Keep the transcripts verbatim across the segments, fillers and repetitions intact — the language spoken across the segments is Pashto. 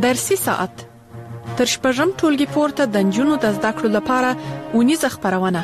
درسي ساعت تر شپږم ټولګي پورته د نجونو د زده کړو لپاره اونیزه خپرونه.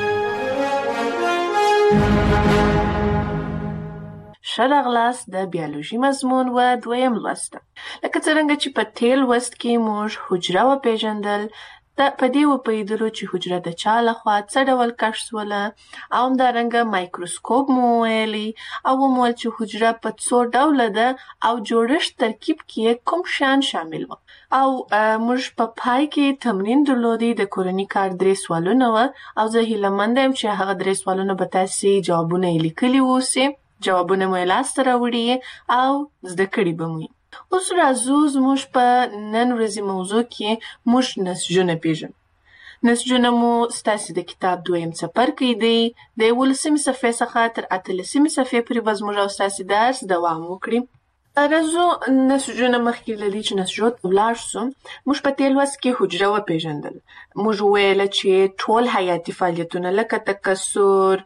ښه راغلاست د بیولوژي مضمون و دویم لوست. لکه څرنګه چې په تیر لوست کې موږ حجره وپېژندل، د په دې وپوهېدلو چې حجره د چا لخوا څه ډول کشف سوله، او همدارنګه مایکروسکوپ مو وویلي او ومویل چې حجره په څو ډوله ده او جوړښت ترکیب کې کوم شیان شامل وو. او موږ په پای کې تمرین درلودی د کورني کار درې سوالونه وه، او زه هیله منده یم چې هغه درې سوالونه به تاسې جوابونه یې لیکلي واوسئ، جوابونه مو یې لاسته راوړي او زده کړي به مو. اوس راځو زموږ په نن ورځې موضوع کې موږ نسجونه پېژنو. نسجونه مو ستاسې د کتاب دویم څپرکی دی، د یولسمې صفحې څخه تر اتلسمې صفحې پورې به زموږ او ستاسې درس دوام وکړي. راځو نسجونه مخکې له دې چې نسجو ته ولاړ سو، موږ په تېر لوست کې حجره وپېژندل. موږ وویله چې ټول حیاتي فعالیتونه لکه تکثر،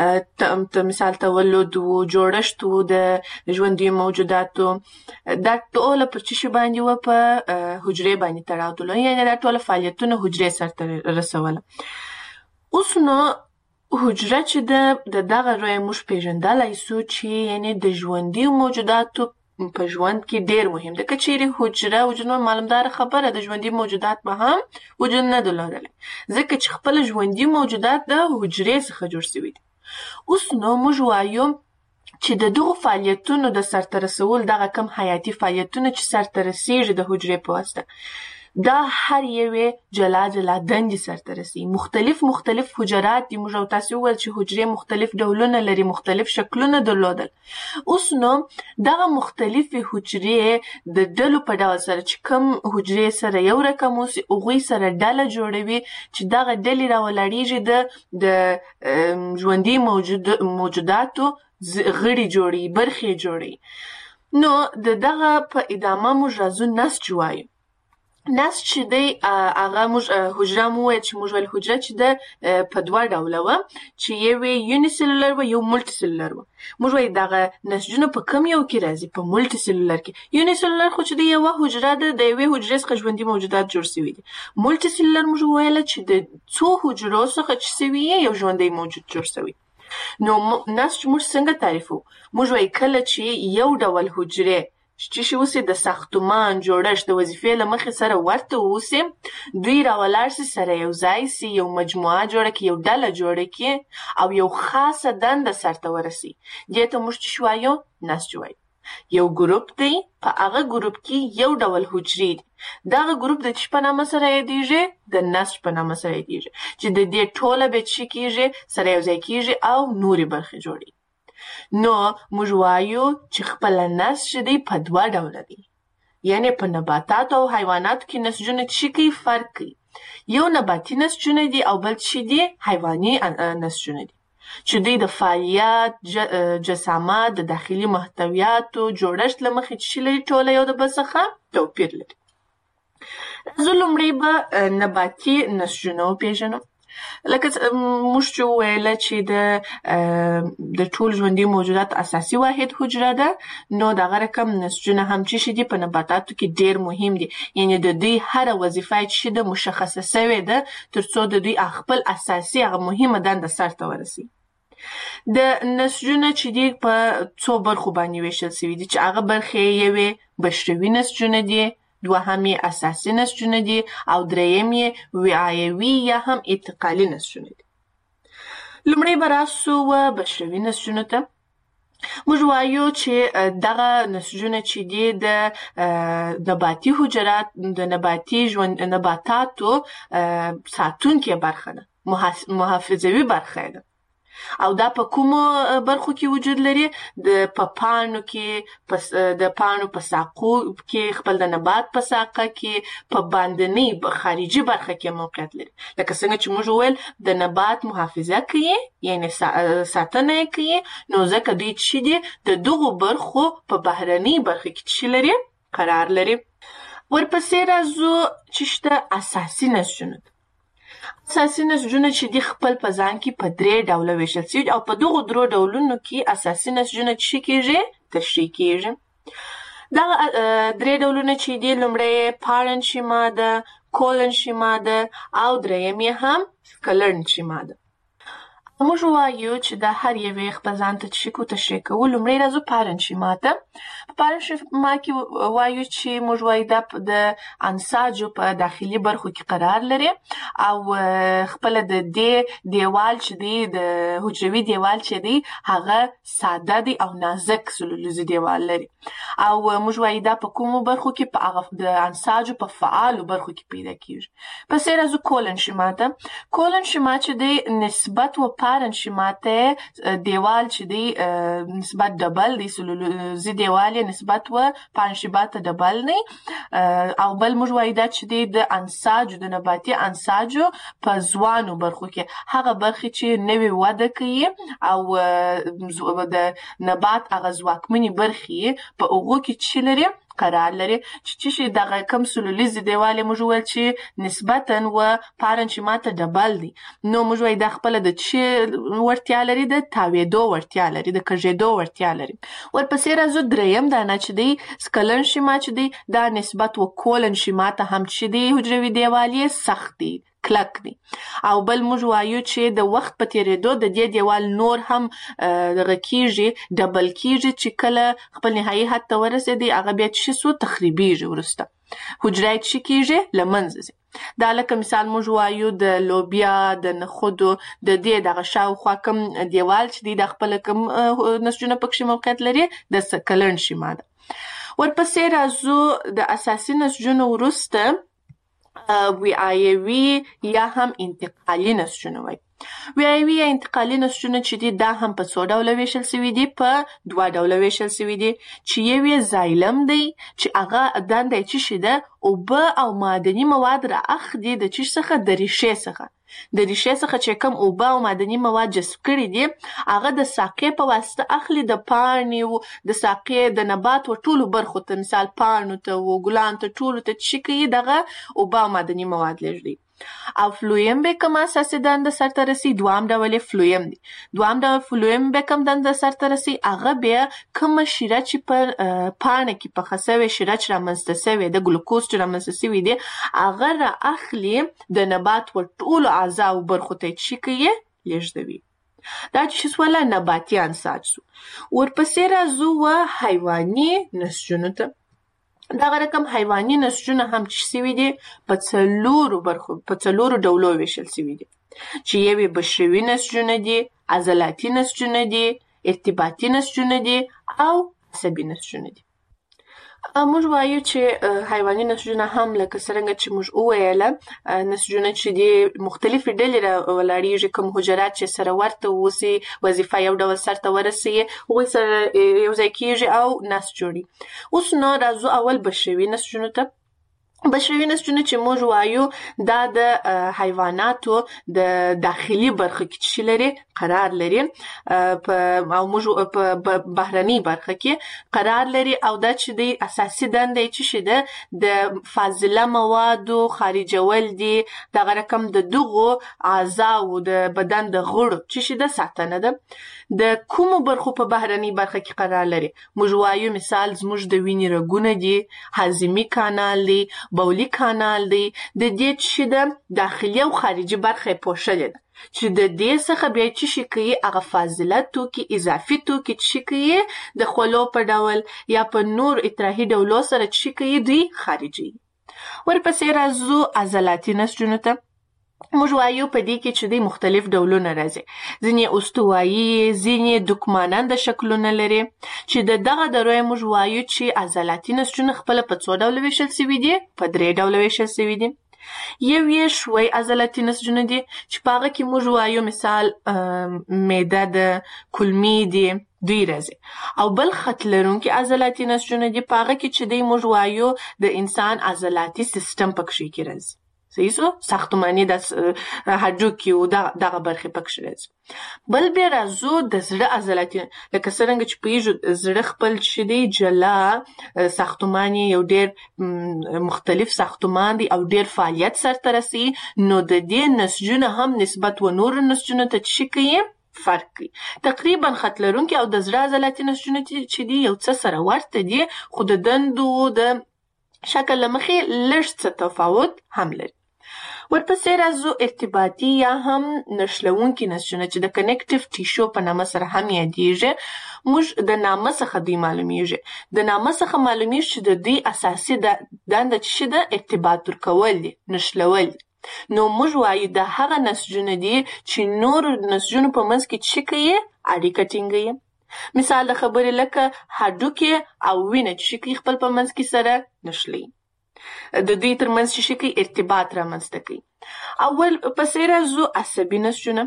مثال تولد و، جوړښت و د ژوندیو موجوداتو، دا ټوله پر څه شي باندې وه؟ په حجرې باندې تړاو درلود، یعنې دا ټوله فعالیتونه حجرې سرته رسوله. اوس نو حجره چې ده د دغه رویه موږ پېژندلی سو چې یعنې د ژوندیو موجوداتو په ژوند کې ډېر مهم ده. که چیرې حجره وجود نه معلومداره خبره د ژوندي موجودات به هم وجود نه درلودلی، ځکه چې خپله ژوندي موجودات د حجرې څخه جوړ شوي دي. اوس نو موږ وایو چې د دغو فعالیتونو د سرته رسول، دغه کم حیاتي فعالیتونه چې سرته رسیږي د حجرې په واسطه، دا هر یوې جلا جلا دندې سرته رسي. مختلف مختلف حجرات دي. موږ او تاسې وویل چې حجرې مختلف ډولونه لري، مختلف شکلونه درلودل. اوس نو دغه مختلفې حجرې د ډلو په ډول سره چې کوم حجرې سره یو رقم اوسي، هغوی سره ډله جوړوي چې دغه ډلې راولاړېږي د ژوندي موجود موجوداتو غړي جوړي، برخې جوړي. نو د دغه په ادامه موږ راځو نسج وایو. نسج چې دی هغه موږ حجره مو وویل چې موږ ویل حجره چې ده په دوه ډوله وه، چې یو یې یوني سلولر وه، یو ملټي سلولر وه. موږ وایو دغه نسجونه په کوم یو کې راځي؟ په ملټي سلولر کې. یوني سلولر خو چې د یوه حجره ده، د یوې حجرې څخه ژوندي موجودات جوړ شوي دي. ملټي سلولر موږ وویله چې د څو حجرو څخه چې شوي یو ژوندی موجود جوړ شوی. نو نسج موږ څنګه تعریفوو؟ موږ وایو کله چې یو ډول حجرې چې شي اوسي د ساختمان جوړښت د وظیفې له مخې سره ورته اوسي، دوی راولاړ سي، سره یو ځای سي، یو مجموعه جوړه کړي، یو ډله جوړه کړي او یو خاصه دنده سرته ورسي. دې ته موږ چې وایو؟ نسج وایو. یو ګروپ دی، په هغه ګروپ کې یو ډول حجرې دي. دغه ګروپ د څه په نامه سره یادېږي؟ د نسج په نامه سره یادېږي، چې د دې ټوله به څه کېږي؟ سره یو ځای کېږي او نورې برخې جوړوي. نو موږ وایو چې خپله نسج دی په دوه ډوله دی، یعنې په نباتاتو او حیواناتو کې نسجونه څه کوي؟ فرق کوي. یو نباتي نسجونه دي او بل څه دي؟ حیواني نسجونه دي، چې دوی د فعالیت، جسامت، د داخلي محتویاتو، جوړښت له مخې څه لري؟ ټوله یو د بل څخه توپیر لري. زه لومړی به نباتي نسجونه وپېژنم. لکه موږ چې وویله چې د د ټول ژوندي موجوداتو اساسي واحد حجره ده، نو دغه رقم نسجونه هم چې دي په نباتاتو کې ډېر مهم دي، یعنې د دوی هره وظیفه چې ده مشخصه سوې ده تر څو د دوی خپل اساسي هغه مهمه دنده سرته ورسي. د نسجونه چې دي په څو برخو باندې ویشل سوي دي، چې هغه برخې یوې بشروي نسجونه دي، دوهم یې اساسي نسجونه دي او دریم یې وعایوي یا هم انتقالي نسجونه دي. لومړی به راسو بشروي نسجونو ته. موږ وایو چې دغه نسجونه چې دي د نباتي حجرات د نباتي ژوند نباتاتو ساتونکې برخه ده، محافظوي برخه ده. او دا په کومو برخو کې وجود لري؟ د په پاڼو کې، د پاڼو په ساقو کې، خپل د نبات په ساقه کې، په باندنۍ خارجي برخه کې موقعیت لري. لکه څنګه چې موږ وویل د نبات محافظه کوي، یعنې ساتنه یې کوي، نو ځکه دوی چې دي د دغو برخو په بهرنۍ برخه کې چې لري؟ قرار لري. ورپسې راځو چې شته اساسي نسجونه. اساسي نسجونه چې دي خپل په ځان کې په درې ډوله ویشل شوي او په دغو درو ډولونو کې اساسي نسجونه چې کېږي؟ تشریح کېږي. دغه درې ډولونه چې دي، لومړی پارنشیما ده، کولنشیما ده او دریم یې هم سکلرنشیما ده. موږ وایو چې د هر یوې خپل ځان ته تشریح تشریح کوو. لومړی راځو پارنشیما ته. په پارنشیما کې وایو چې موږ وایو دا د انساجو په داخلي برخو کې قرار لري او خپل د دې دیوال چې دی د حجروي دیوال چې دی هغه ساده دی او نازک سلولیزي دیوال لري او موږ وایو دا په کومو برخو کې په هغه د انساجو په فعالو برخو کې پیدا کیږي. پسې راځو کولنشیما ته. کولنشیما چې دی نسبت و پارنشیما ته دیوال چې دی نسبت ډبل دی، سلولیزي دیوال یې نسبت و پارنشیما ته ډبل نه او بل موږ وایو دا چې دی د انساجو د نباتي انساجو په ځوانو برخو کې هغه برخې چې نوې وده کوي او د نبات هغه ځواکمنې برخې په هغو کې چې لري قرار لري چې چې دغه کم سلولیزي دیوال موږ ویل چې نسبتاً و پارنشیما ته ډبل دی، نو موږ وایو دا خپله د چې وړتیا لري، د تاویدو وړتیا لري، د کږېدو وړتیا لري. ورپسې راځو دریم دانه چې دی سکلرنشیما چې دی دا نسبت و کولنشیما ته هم چې دی حجروي دیوال یې سخت دی، کلک دی او بل موږ وایو چې د وخت په تیریدو د دې دیوال نور هم دغه کیږي، ډبل کیږي چې کله خپل نهایي حد ته ورسېدي هغه بیا چې سو تخریبیږي، وروسته حجره یې چې کیږي له منځه ځي. دا لکه مثال موږ وایو د لوبیا د نخودو د دې دغه شاوخوا کوم دیوال چې دی د خپل کوم نسجونه پکښې موقعیت لري د سکلرنشیما ده. ورپسې راځو د اساسي نسجونو وروسته ویایوي یا هم انتقالي نسجونه وایي. ویایوي یا انتقالي نسجونه چې دي دا هم په څو ډوله ویشل سوي دي، په دوه ډوله ویشل سوي دي چې یو یې زایلم دی چې هغه دنده یې څه شي ده اوبه او معدني مواد را اخلي د څه څخه د ریښې څخه د ریښې څخه چې کوم اوبه او معدني مواد جذب کړي دي هغه د ساقې په واسطه اخلي د پاڼې د ساقې د نبات و ټولو برخو ته، مثال پاڼو ته و ګلانو ته ټولو ته چې کوي دغه اوبه او معدني مواد لېږدي. او فلویم به کوم اساسي دنده سرته رسي، دوام ډول فلویم دی. دوام ډول فلویم به کوم دنده سرته رسي، هغه بیا کومه شیره چې په پاڼه کې پخه سوې شیره چې رامنځته سوې د ګلوکوز چې رامنځته سوي دي هغه را اخلي د نبات و ټولو اعضاو برخو ته چې کوي لېږدوي. دا چې سوله نباتي انساج سو. ورپسې راځو و حیواني نسجونو ته. دغه رقم حیواني نسجونه هم چې سوي دي په څلورو برخو په څلورو ډولو ویشل سوي دي چې یوې بشروي نسجونه دي، عضلاتي نسجونه دي، ارتباطي نسجونه دي او عصبي نسجونه دي. موږ وایو چې حیواني نسجونه هم لکه څرنګه چې موږ وویله نسجونه چې دي مختلفې ډلې ولاړیږي، کوم حجرات چې سره ورته اوسي وظیفه یو ډول سرته ورسوي هغوی سره یو ځای کیږي او نسج جوړي. اوس نو راځو اول بشروي نسجونو ته. بشروي نسجونه چې موږ وایو دا د حیواناتو د داخلي برخه کې چې لري قرار لري او موږ په بهرني برخه کې قرار لري او دا چې د اساسي دنده یې چې ده د فاضله موادو خارجول دي، دغه رقم د دغو اعضاو د بدن د غړو چې ده ساتنه ده. د کومو برخو په بهرني برخه کې قرار لري؟ موږ وایو مثال زموږ د وینې رګونه دي، هاضمي کانال دی، بولی کانال دی، د دې چې د داخلي او خارجي برخه پوښلې ده چې د دې څخه بیا چې شي کوي هغه فاضله توکي اضافي توکي چې کوي د خولو په ډول یا په نور اطراحي ډولو سره چې کوي دوی خارجي. ورپسې راځو عضلاتي نسجونو ته. موږ وایو په دې کې چې د مختلف ډولونه راځي، ځینې استوایي، ځینې دکماننده شکلونه لري چې د دغه دروي موږ وایو چې عضلاتي نسجونه خپل په څو ډول ویشل سوي دي، په درې ډول ویشل سوي دي. یو یې شوي عضلاتي نسجونه دي چې په هغه کې موږ وایو مثال معده د کولمې دي دوی راځي، او بل خط لرونکي عضلاتي نسجونه دي په هغه کې چې دی موږ وایو د انسان عضلاتي سیستم پکښې کې راځي، صحیح سو ساختماني د هډوکي او دغه برخې پکښې راځي. بل بیا راځو د زړه عضلاتي، لکه څرنګه چې پوهېږو زړه خپل چې دی جلا ساختمان یو ډېر مختلف ساختمان دی او ډېر فعالیت سرته رسوي، نو د دې نسجونه هم نسبت و نورو نسجونو ته چې کوي فرق کوي. تقریبا خط لرونکي او د زړه عضلاتي نسجونه چې دي یو څه سره ورته دي، خو د دندو د شکل له مخې لږ څه تفاوت هم لري. ورپسې راځو ارتباطي یا هم نښلونکي نسجونه چې د کنیکټیو ټیشو په نامه سره هم یادیږي. موږ د نامه څخه دوی معلومیږي. د نامه څخه معلومیږي چې د دوی اساسي دنده چې ده ارتباط ورکول دي، نښلول دي. نو موږ وایو دا هغه نسجونه دي چې نور نسجونو په منځ کې څه کوي؟ اړیکه ټینګوي. مثال د خبرې لکه هډوکي او وینه چې کوي خپل په منځ کې سره نښلي. د دوی ترمنځ چې کوي ارتباط رامنځته کوي. اول پسې راځو عصبي نسجونه.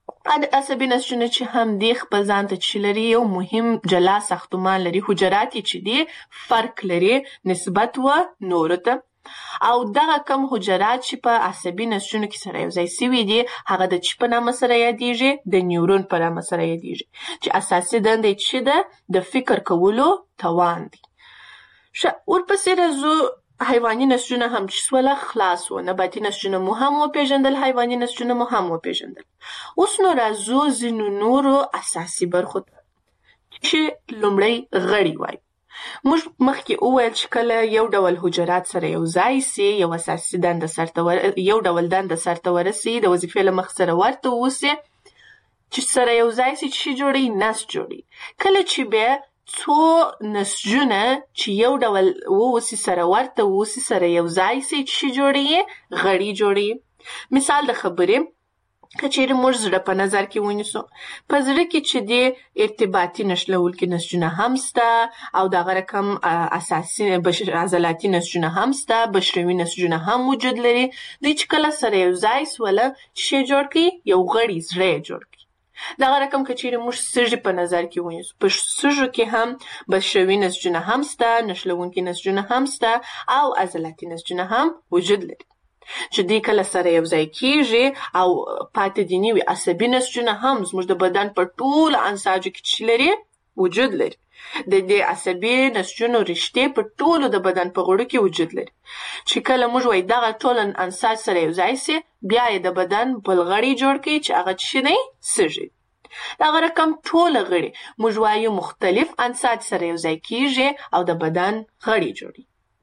عصبي نسجونه چې هم دی خپل ځان ته چې لري یو مهم جلا ساختمان لري، حجرات چې دي فرق لري نسبت و نورو ته. او دغه کم حجرات چې په عصبي نسجونو کې سره یو ځای سوي دي هغه د چی په نامه سره یادیږي؟ د نیورون په نامه سره یادیږي، چې اساسي دنده یې چې ده د فکر کولو توان دی. ښه، ورپسې راځو حیواني نسجونه هم چې سوله خلاص و. نباتي نسجونه مو هم وپېژندل، حیواني نسجونه مو هم وپېژندل. اوس نو راځو ځینو نورو اساسي برخو ته چې لومړی غړي وایي. موږ مخکې وویل چې کله یو ډول حجرات سره یو ځای سي، یو اساسي دنده سرته ور... یو ډول دنده سرته ورسي، د وظیفې له مخ سره ورته اوسي، چې سره یو ځای سي چې جوړي نسج جوړي. کله چې بیا څو نسجونه چې یو ډول ووسي سره ورته اوسي سره یو ځای سي چې جوړي غړي جوړي. مثال د خبرې که چیرې موږ زړه په نظر کې ونیسو، په زړه کې چې دی ارتباطي نښلونکي نسجونه هم سته او دغه رقم اساسي عضلاتي نسجونه هم سته، بشروي نسجونه هم وجود لري. دوی چې کله سره یو ځای سوله چې جوړ کړي یو غړی زړه جوړ کړي. دغه رقم که چیرې موږ سږي په نظر کې ونیسو، په سږو کې هم بشروي نسجونه هم سته، نښلونکي نسجونه هم سته او عضلاتي نسجونه هم وجود لري. چې دوی کله سره یو ځای کیږي او پاتې دي نوي عصبي نسجونه هم زموږ د بدن په ټولو انساجو کې چې لري وجود لري. د دې عصبي نسجونو رشتې په ټولو د بدن په غړو کې وجود لري. چې کله موږ وایي دغه ټول انساج سره یو ځای سي، بیا یې د بدن بل غړی جوړ کړي چې هغه څه دی؟ سږي. دغه رقم ټول غړي موږ وایو مختلف انساج سره یو ځای کیږي او د بدن غړي جوړي.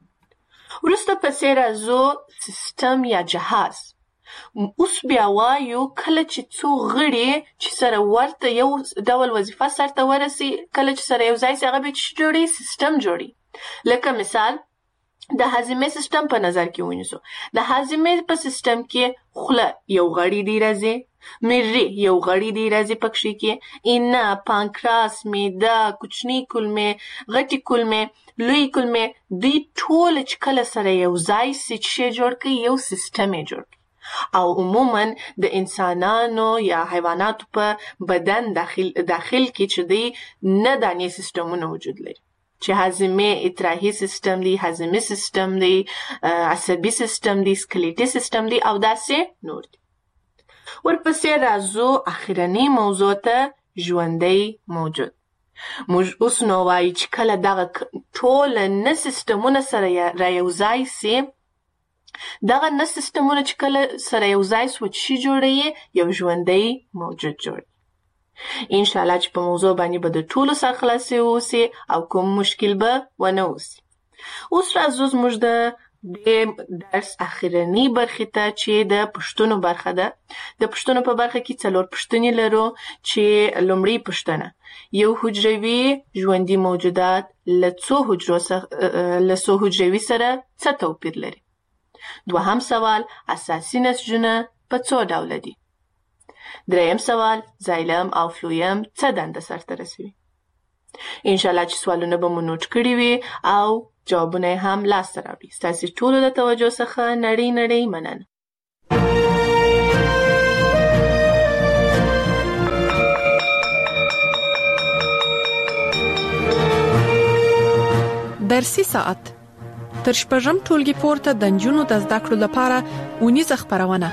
وروسته پسې راځو سیستم یا جهاز. اوس بیا وایو کله چې څو غړي چې سره ورته یو ډول وظیفه سرته ورسي، کله چې سره یو ځای سي هغه بیا چې جوړي؟ سیستم جوړي. لکه مثال د هاضمې سیستم په نظر کې ونیسو. د هاضمې په سیستم کې خوله یو غړی دی راځي، مری یو غړی دی راځي پکښې کې، اینه، پانکراس، معده، کوچنۍ کولمې، غټې کولمې، لوی کولمې، دوی ټول چې کله سره یو ځای سي چې جوړ کړي یو سیستم یې جوړ کړي. او عموما د انسانانو یا حیواناتو په بدن داخل داخل کې چې دی نه دانې سیستمونه وجود لري، چې هاضمې اطراحي سیستم دی، هاضمي سیستم دی، عصبي سیستم دی، سکلیټي سیستم دی او داسې نور دی. ورپسې راځو اخرنۍ موضوع ته، ژوندی موجود. موږ اوس نو وایو چې کله دغه ټول نه سیستمونه سره را یو ځای سي، دغه نه سیستمونه چې کله سره یو ځای سو چې جوړوي یو ژوندی موجود جوړوي. انشاءالله چې په موضوع باندې به د ټولو سره خلاصې اوسي او کوم مشکل به ونه اوسي. اوس راځو زموږ د دې درس اخرنۍ برخې ته چې د پوښتنو برخه ده. د پوښتنو په برخه کې څلور پوښتنې لرو، چې لومړۍ پوښتنه یو حجروي ژوندي موجودات له څو حجرو له څو حجروي سره څه توپیر لري. دوهم سوال اساسي نسجونه په څو ډوله دي. دریم سوال زایلم او فلویم څه دنده سرته رسوي. انشاءالله چې سوالونه به مو نوټ کړي وي او جوابونه هم لاسته راوړي. ستاسې ټولو د توجه څخه نړۍ نړۍ مننه. درسي ساعت تر شپږم ټولګي پورته د نجونو د زده کړو لپاره اونیزه خپرونه.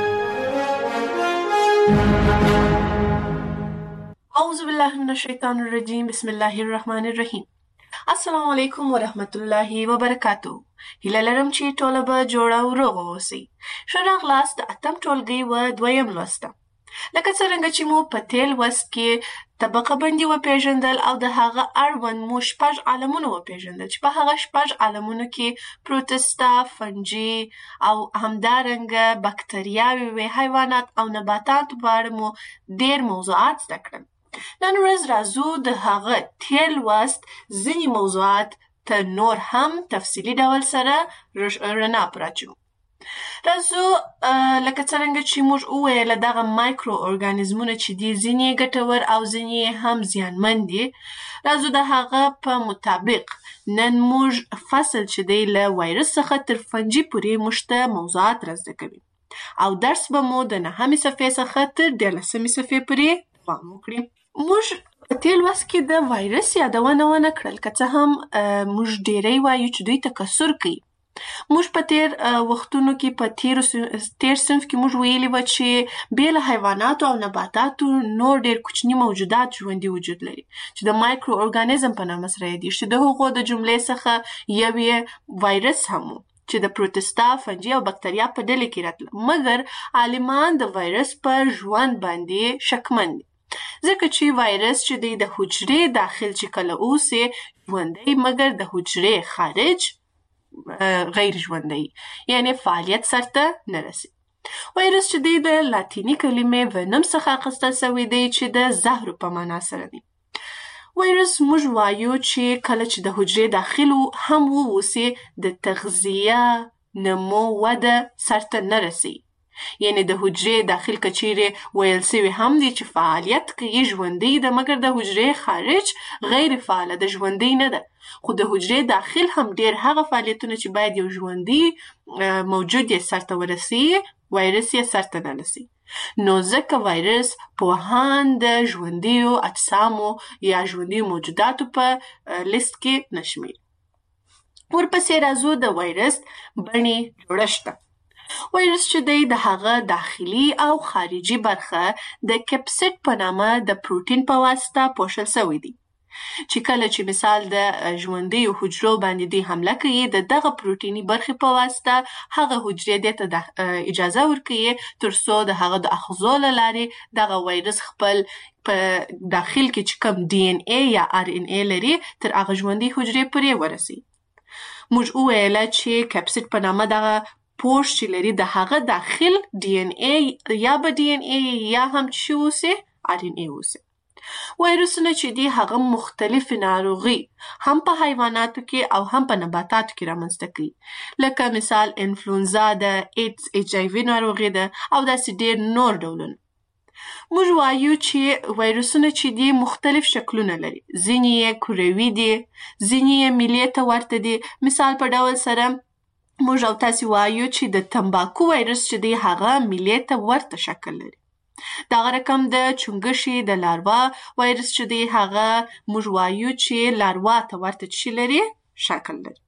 اعوذ بالله من الشیطان الرجیم، بسم الله الرحمن الرحیم. السلام علیکم ورحمت الله وبرکاتو. هیله لرم چې ټوله به جوړه او روغه اوسئ. ښه راغلاست د اتم ټولګي و دویم لوسته. لکه څرنګه چې مو په تېر لوست کې طبقه بندي وپېژندل او د هغه اړوند مو شپږ عالمونه وپېژندل چې په هغه شپږ عالمونو کې پروتستا، فنجي او همدارنګه بکتریاوې وې، حیوانات او نباتات په اړه مو ډېر موضوعات زده کړل. نن ورځ راځو د هغه تېر لوست ځینې موضوعات ته نور هم تفصیلي ډول سره رڼا پراچو. راځو لکه څرنګه چې موږ وویل دغه مایکرو ارګانیزمونه چې دي ځینې ګټور او ځینې هم زیانمن دي. راځو د هغه په مطابق نن موږ فصل چې دی له وایرس څخه تر فنجي پورې موږ ته موضوعات را زده کوي او درس به مو د نهمې صفحې څخه تر دیارلسمې صفحې پورې دوام وکړي. موږ په تېر لوست کې د وایرس یادونه ونه کړل، که څه هم موږ ډېری وایو چې دوی تکثر کوي. موږ په تېر وختونو کې په تېر صنف کې موږ ویلي وه چې بې له حیواناتو او نباتاتو نور ډېر کوچني موجودات ژوندي وجود لري چې د مایکرو ارګانیزم په نامه سره یادېږي، چې د هغو د جملې څخه یو یې وایرس هم و چې د پروتستا، فنجي او بکتریا په ډلې کې راتله. مګر عالمان د وایرس په ژوند باندې شکمن دي ځکه چې وایرس چې دی د حجرې داخل چې کله اوسي ژوندی، مګر د حجرې خارج غیر ژوندی، یعنی فعالیت سرته نه رسي. وایرس چې دی د لاتیني کلمې ونم څخه اخیستل سوی دی چې د زهرو په معنا سره دی. وایرس موږ وایو چې کله چې د حجرې داخل هم واوسي د تغذیه، نمو، وده سرته نه رسي. یعنی د حجرې داخل کچیرې ویل سوی هم دی چې فعالیت کوي، ژوندی ده، مګر د حجرې خارج غیر فعاله ده، ژوندی نه ده. خو د حجرې داخل هم ډېر هغه فعالیتونه چې باید یو ژوندی موجود یې سرته ورسي، وایرس یې سرته نه رسي. نو ځکه وایرس پوهان د ژوندیو اجسامو یا ژوندیو موجوداتو په لیست کې نشمیر. ورپسې راځو د وایرس بڼې جوړښت ته. وایرس چې دی د هغه داخلي او خارجي برخه د کپسید په نامه د پروتین په واسطه پوښل سوی دی چې کله چې مثال د ژوندیو حجرو باندې دی حمله کوي، د دغه پروتیني برخې په واسطه هغه حجرې دې ته اجازه ورکوي تر څو د هغه د اخذو له لارې دغه وایرس خپل په داخل کې چې کوم ډي ان ای یا ار ان ای لري تر هغه ژوندۍ حجرې پورې ورسي. موږ وویل چې کپسید په نامه دغه پوښ چې لري د هغه داخل ډي ان ای یا به ډي ان ای یا هم چې اوسي ار ان ای اوسي. وایرسونه چې دي هغه مختلف ناروغي هم په حیواناتو کې او هم په نباتاتو کې رامنځته کوي، لکه مثال انفلونزا ده، ایډز ایچ آی وي ناروغي ده او داسې ډېر نور ډولونه. موږ وایو چې وایرسونه چې دي مختلف شکلونه لري، ځینې یې کروي دي، ځینې یې میلې ته ورته دي. مثال په ډول سره موږ او تاسې وایو چې د تمباکو وایرس چې دی هغه میلې ته ورته شکل لري. دغه رقم د چونګښې د لاروا وایرس چې دی هغه موږ وایو چې لاروا ته ورته چی لري؟ شکل لري.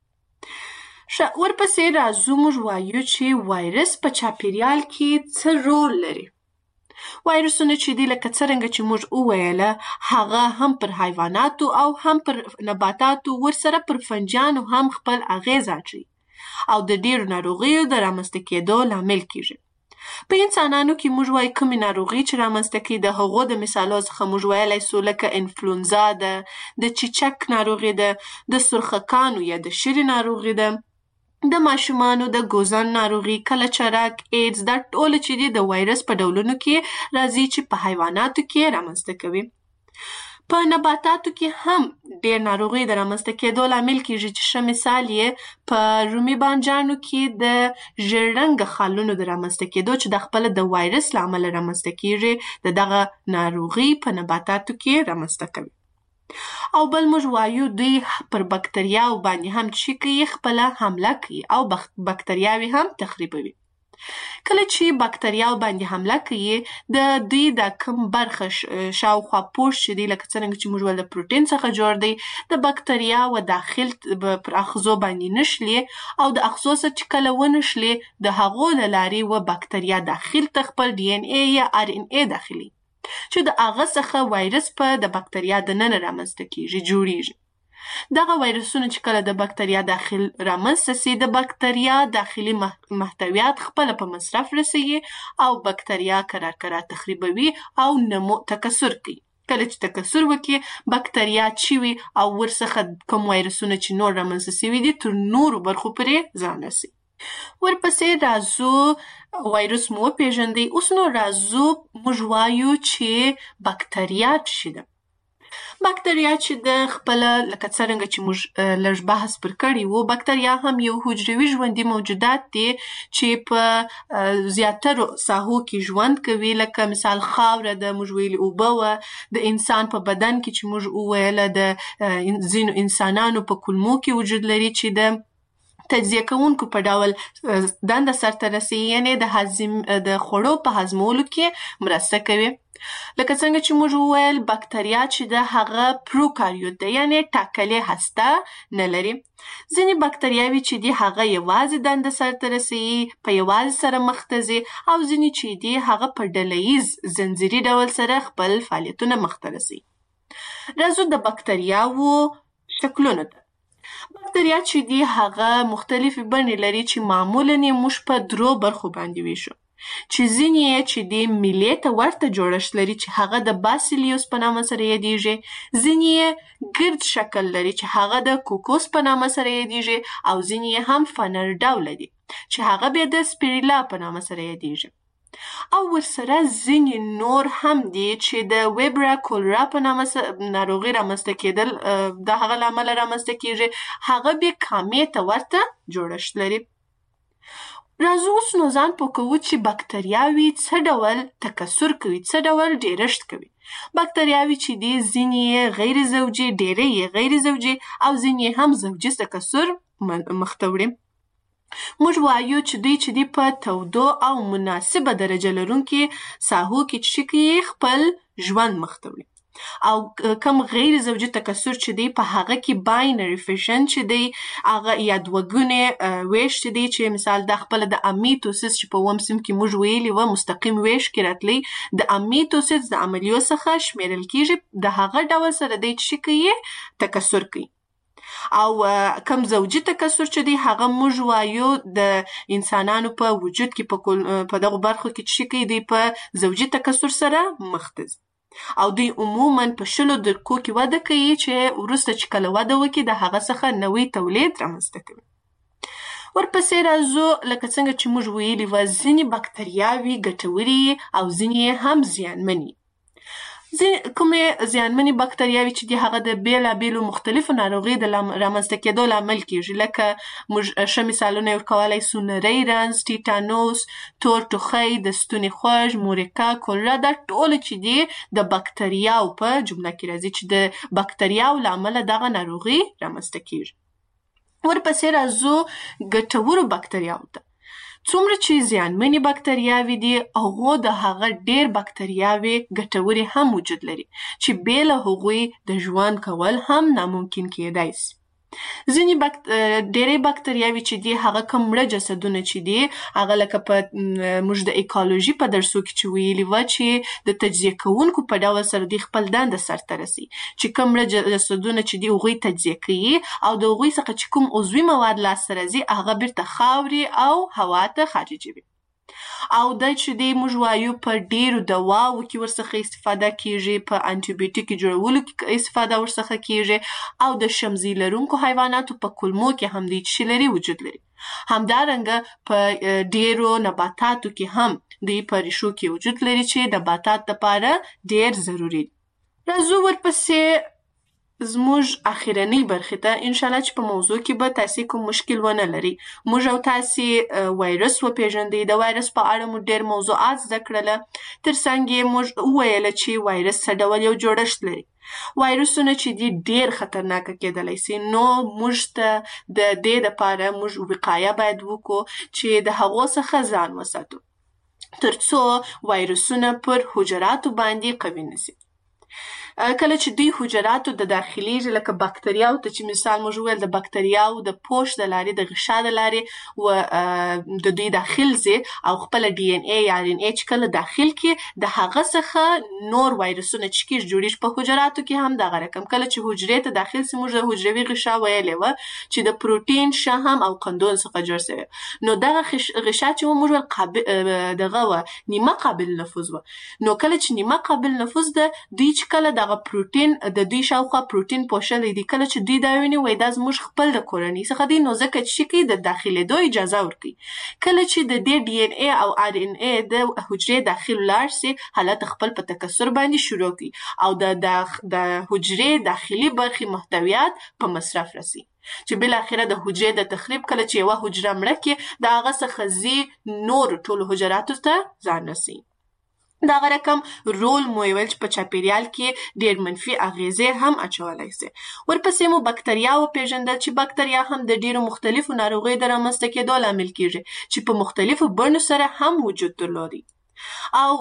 ورپسې راځو موږ وایو چې وایرس په چاپیریال کې څه رول لري. وایرسونه چې دی لکه څرنګه چې موږ وویله هغه هم پر حیواناتو او هم پر نباتاتو ورسره پر فنجانو هم خپل اغیز اچوي او د ډیرو ناروغیو د رامنځته کېدو لامل کیږي. په انسانانو کې موږ وایو کومې ناروغي چې رامنځته کوي، د هغو د مثالو څخه موږ ویلی سو لکه انفلونزا ده، د چیچک ناروغي ده، د سرخکانو یا د شري ناروغي ده، د ماشومانو د ګوزن ناروغي، کلچرک، ایډز، دا ټول چې دي د وایرس په ډولونو کې راځي چې په حیواناتو کې رامنځته کوي. په نباتاتو کې هم ډېر ناروغي د رامنځته کېدو لامل کېږي چې ښه مثال یې په رومي بانجانو کې د ژیړ رنګه خالونو د رامنځته کېدو چې د خپله د وایرس له امله رامنځته کېږي د دغه ناروغي په نباتاتو کې رامنځته کوي. او بل موږ وایو دوی پر بکتریاو باندې هم چې کوي خپله حمله کوي او بکتریاوې هم تخریبوي. کله چې بکتریاو باندې حمله کوي د دوی د کوم برخه شاوخوا پوښ چې دی لکه څرنګه چې موږ ویل د پروټین څخه جوړ دی، د بکتریاو داخل پر اخذو باندې نشلي او د اخذو سره چې کله ونشلي د هغو له لارې و بکتریا داخل ته خپل ډي ان ای یا ار ان ای داخلي چې د هغه څخه وایرس په د بکتریا د ننه رامنځته کېږي، جوړیږي. دغه وایرسونه چې کله د بکتریا داخل رامنځته سي، د بکتریا داخلي محتویات خپله په مصرف رسوي او بکتریا کرار کرار تخریبوي او نمو تکثر کوي. کله چې تکثر وکړي بکتریا چوي او ورڅخه کوم وایرسونه چې نور رامنځته سوي دي تر نورو برخو پورې ځان رسي. ورپسې راځو وایرس مو وپېژندئ. اوس نو راځو موږ وایو چې بکتریا څه شي ده. بکتریا چې د خپله لکه څرنګه چې موږ لږ بحث پر کړی وو، بکتریا هم یو حجروي ژوندي موجودات دي چې په زیاترو ساحو کې ژوند کوي. لکه مثال خاوره ده، موږ ویلي اوبه وه، د انسان په بدن کې چې موږ وویله د ځینو انسانانو په کولمو کې وجود لري چې د تجزیه کوونکو په ډول دنده سرته رسي، یعنې د هضم د خوړو په هضمولو کې مرسته کوي. لکه څنګه چې موږ وویل بکتریا چې د هغه پروکاریوت ده، یعنې ټاکلې هسته نه لري. ځینې بکتریاوې چې دي هغه یوازې دنده سرته رسي، په یوازې سره مخ ته ځي، او ځینې چې دي هغه په ډلهییز زنځیري ډول سره خپل فعالیتونه مخ ته رسي. راځو د بکتریاوو شکلونو ته. بکتریا چې دي هغه مختلفې بڼې لري چې معمولاً یې موږ په درو برخو باندې ویشو، چې ځینې یې چې دي میلې ته ورته جوړښت لري چې هغه د باسیلیوس په نامه سره یادیږي، ځینې یې ګرد شکل لري چې هغه د کوکوس په نامه سره یادیږي، او ځینې یې هم فنر ډوله دي چې هغه بیا د سپیریلا په نامه سره یادیږي. او ورسره ځینې نور هم دي چې د ویبرا کولرا په نامه ناروغي رامنځته کېدل د هغه له امله رامنځته کېږي، هغه بیا کامې ته ورته جوړښت لري. راځو اوس نو ځان پوه کوو چې بکتریاوې څه ډول تکثر کوي، څه ډول ډېرښت کوي. بکتریاوې چې دي ځینې یې غیر زوجي، ډېرې یې غیر زوجي، او ځینې هم زوجي تکثر مخ ته وړي. موږ وایو چې دوی چې دي په تودو او مناسبه درجه لرونکې ساحو کې چې کوي خپل ژوند مخ ته وړي، او کم غیر زوجي تکثر چې دی په هغه کې باینري فیشن چې دی هغه یا دوهګونې ویش چې دی، چې مثال د خپله د امیتوسیس چې په اووم صنف کې موږ ویلي وه مستقیم ویش کې راتلی، د امیتوسیس د عملیو څخه شمیرل کېږي، د هغه ډول سره دی چې کوي تکثر کوي. او کم زوجي تکثر چې دی هغه موږ وایو د انسانانو په وجود کې په دغو برخو کې چې کوي دی په زوجي تکثر سره مخ ته ځي، او دوی عموماً په شلو دقیقو کې وده کوي چې وروسته چې کله وده وکړي د هغه څخه نوی تولید رامنځته کوي. ورپسې راځو لکه څنګه چې موږ ویلي وه ځینې بکتریاوې ګټورې او ځینې هم زیانمنې. کومې زیانمنې بکتریاوې چې دي هغه د بېلابېلو مختلفو ناروغیو د رامنځته کېدو لامل کېږي، لکه موږ ښه مثالونه یې ورکولی سو نری رنځ، ټیټانوس، تور ټوخی، د ستوني خوږ، مورکا، کولرا، دا ټوله چې دي د بکتریاو په جمله کې راځي چې د بکتریاو له امله دغه ناروغي رامنځته کېږي. ورپسې راځو ګټورو بکتریاوو ته. څومره چې زیانمنې بکتریاوې دي هغو د هغه ډېر بکتریاوې ګټورې هم وجود لري چې بې له هغوی د ژوند کول هم ناممکن کېدای سي. ځینې بکت... ډېرې بکتریاوې چې دي هغه کوم مړه جسدونه چې دي هغه لکه په موږ د ایکالوژي په درسو کې چې ویلي وه چې د تجزیه کوونکو په ډول سره دوی خپل دنده سرته رسي، چې کوم مړه جسدونه چې دي هغوی تجزیه کوي او د هغوی څخه چې کوم عضوي مواد لاسته راځي هغه بیرته خاورې او هوا ته خارجوي. او دا چې دی موږ وایو په ډېرو دواو کې ورڅخه استفاده کېږي، په انټي جوړولو کې استفاده ورڅخه کېږي، او د شمزي لرونکو حیواناتو په کولمو کې هم دی چې لري وجود لري. همدارنګه په ډېرو نباتاتو کې هم دی په ریښو کې وجود لري چې نباتات لپاره ډېر ضروري دي. راځو ورپسې زموږ اخرنۍ برخې ته، انشاءالله چې په موضوع کې به تاسې کوم مشکل ونه لري. موږ او تاسې وایرس وپېژندئ، د وایرس په اړه مو ډېر موضوعات زده کړله، تر څنګ یې موږ وویله چې وایرس څه ډول یو جوړښت لري. وایرسونه چې دي ډېر خطرناکه کېدلی سي، نو موږ ته د دې دپاره موږ وقایه باید وکړو چې د هغو څخه ځان وساتو تر څو وایرسونه پر حجراتو باندې قوي نه سي. کله چې دوی حجراتو د داخليږي لکه بکتریاو ته چې مثال موږ ویل د بکتریاو د پوش د لارې د غشا د لارې و د دوی داخل زی او خپل ډي ان اي یا ار ان اي چې کله داخل کې د هغه څخه نور وایرسونه چې کیږي جوړیږي په حجراتو کې هم دغه رقم کله چې حجرې ته داخل سي موږ د حجروي غشا ویلې و چې د پروتین شهم او قندون څخه جوړ شوی نو دغه غشا چې موږ قابل دغه و نیمه قابل نفوذ و نو کله چې نیمه قابل نفوذ ده دوی چې کله دغه پروتین د دوی شاوخوا پروتین پوښلې دي کله چې دوی دا ویني وای دا زموږ خپل د کورنۍ څخه دی نو ځکه چې کی د داخلېدو اجازه ورکړي کله چې د دې ډي ان اي او ار ان اي د حجرې داخل لاړ سي حالت خپل په تکثر باندې شروع کی او د د حجرې داخلي برخې محتویات په مصرف رسي چې بل اخره د حجرې د تخریب کله چې یو حجره مړه کې د هغه څخه زی نور ټول حجراتو ته ځان رسي دا رقم رول مو ویل چې په چاپیریال کې ډېر منفي اغیزې هم اچولای شي ورپسې مو بکتریا او پیژندل چې بکتریا هم د ډېرو مختلفو ناروغیو د رامنځته کېدو لامل کیږي چې په مختلفو بڼو سره هم وجود درلودي او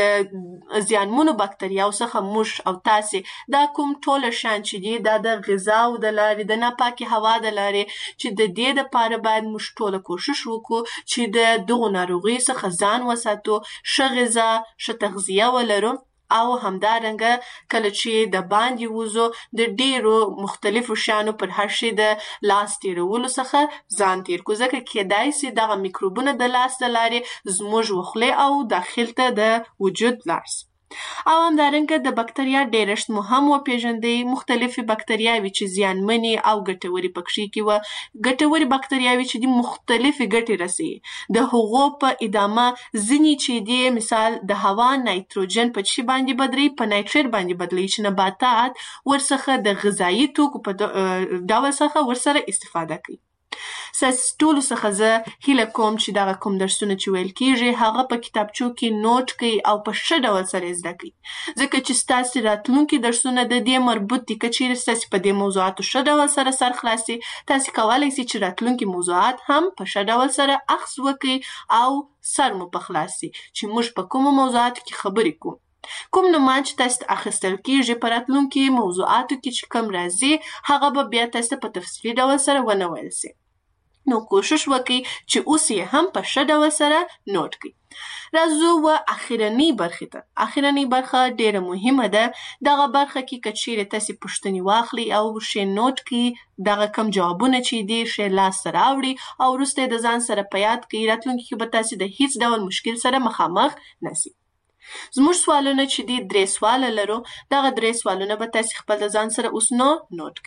د زیانمنو بکتریاو څخه موږ او تاسې دا کوم ټول شان چې دي دا د غذا او د لارې د ناپاکي هوا د لارې چې د دې لپاره باید موږ ټول کوشش وکړو چې د دغو ناروغیو څخه ځان وساتو ښه غذا ښه تغذیه ولرو او همدارنګه کله چې د باندې وځو د ډیرو مختلفو شیانو پر هر شي د لاس تیرولو څخه ځان تیر کو ځکه کېدای سي دغه میکروبونه د لاس د لارې زموږ وخلې او داخل ته د وجود لاړ سي او همدارنګه د بکتریا ډیرشت مو هم وپیژندئ مختلفې بکتریاوې چې زیانمنې او ګټورې پکښې کې وه ګټورې بکتریاوې چې دي مختلفې ګټې رسوي د هغو په ادامه ځینې چې دي مثال د هوا نایتروجن په څه باندې بدلوي په نایتریت باندې بدلوي چې نباتات ورڅخه د غذایي توکو په ډول څخه ورسره استفاده کوي ساس ټولو څخه زه هیله کوم چې دغه کوم درسونه چې ویل کیږي هغه په کتابچو کې نوٹ کړئ او په ښه ډول سره زده کړئ ځکه چې ستاسو راتلونکي درسونه د دې مربوط دي که چیرې ستاسو په دې موضوعاتو ښه ډول سره سر خلاصي تاسو کولی شئ چې راتلونکي موضوعات هم په ښه ډول سره اخذ وکړئ او سر مو په خلاص شي چې موږ په کومو موضوعاتو کې خبرې کوو کوم نومان چې تاسو اخیستل کیږي په راتلونکي موضوعاتو کې چې کم راځي هغه به بیا تاسو په تفصیلي ډول سره ونه ویل شي نو کوشش وکړئ چې اوس یې هم په ښه ډول سره نوٹ کړئ راځو و اخرنۍ برخې ته اخرنۍ برخه ډیره مهمه ده دغه برخه کې که چیرې تاسې پوښتنې واخلئ او ښې نوٹ کړئ دغه کم جوابونه چې دي ښې لاسته راوړي او وروسته یې د ځان سره په یاد کړئ راتلونکي کې به تاسې د هیڅ ډول مشکل سره مخامخ نسئ زموږ سوالونه چې دي درې سواله لرو دغه درې سوالونه به تاسې خپل د ځان سره اوس نو نوٹ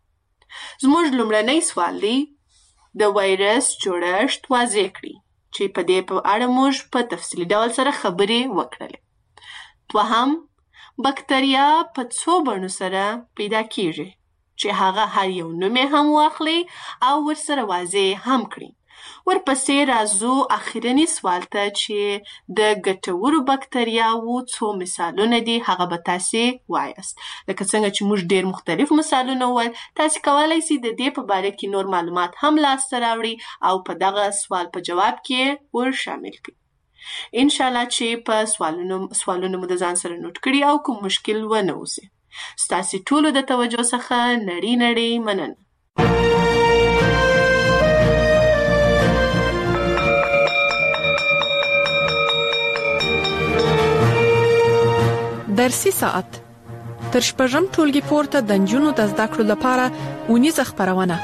کړئ زموږ لومړنی سوال دی د وایرس جوړښت واضح کړئ چې په دې په اړه موږ په تفصیلي ډول سره خبرې وکړلې دوهم بکتریا په څو بڼو سره پیدا کیږي چې هغه هر یو نوم یې هم واخلئ او ورسره واضح هم کړئ ورپسې راځو اخرني سوال ته چې د ګټورو بکتریاوو څو مثالونه دي هغه به تاسې وایاست لکه څنګه چې موږ ډېر مختلف مثالونه وویل تاسې کولی شئ د دې په باره کې نور معلومات هم لاسته راوړئ او په دغه سوال په جواب کې ور شامل کړئ انشاءالله چې په سوالونو سوالونه مو د ځان سره نوٹ کړي او کوم مشکل ونه اوسي ستاسې ټولو د توجه څخه نړۍ نړۍ مننه درسي ساعت تر شپږم ټولګي پورته د نجونو د زده کړو لپاره اونیزه خپرونه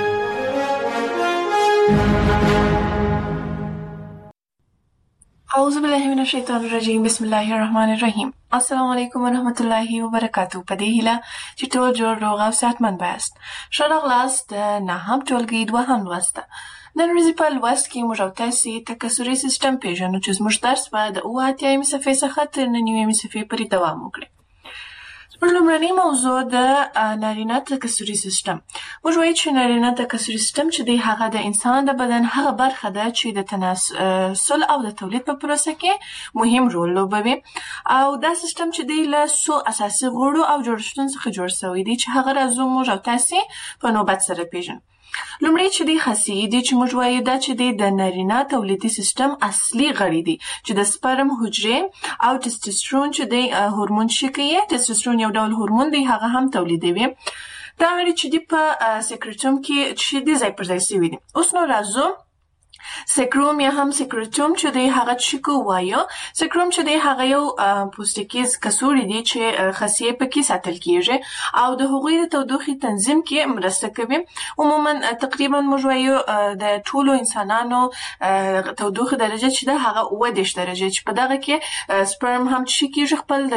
اعوذ بالله من الشیطان الرجیم بسم الله الرحمن الرحیم السلام علیکم ورحمت الله وبرکاته په دې هیله چې ټول جوړ روغ او صحتمند یاست ښه راغلاست د نهم ټولګي دوهم لوست نن ورځې په لوست کې موږ او تاسې تکثري سیسټم پېژنو چې زموږ درس به د اووه اتیایمې صفحې څخه تر نهه نیمې صفحې پورې دوام وکړي زموږ لومړنۍ موضوع د نارینه تکثري سیسټم موږ وایو چې نارینه تکثري سیسټم چې دی هغه د انسان د بدن هغه برخه ده چې د تناسل او د تولید په پروسه کې مهم رول لوبوي او دا سیسټم چې دی له څو اساسي غړو او جوړښتونو څخه جوړ شوی دی چې هغه راځو موږ او تاسې په نوبت سره پېژنو لومړی چې دی خصیې دي چې موږ وایو دا چې دی د نارینه تولیدي سیستم اصلي غړي دي چې د سپرم حجرې او ټسټوسټرون چې دی هورمون شکیه. ټسټوسټرون یو ډول هورمون دی، هغه هم تولیدوي. دا غړي چې دی په سیکریټوم کې چې دی ځای پر ځای شوي دي. اوس نو راځو سیکروم یا هم سیکریټوم چې دی هغه چیکو وایو. سیکروم چې دی هغه یو پوستکیز کڅوړې دي چې خصیې پکې ساتل کیږي او د هغوی د تودوخې تنظیم کې مرسته کوي. عموما تقریبا موږ وایو د ټولو انسانانو تودوخې درجه چې ده هغه اووه دېرش درجه چې په دغه کې سپرم هم چې کیږي خپل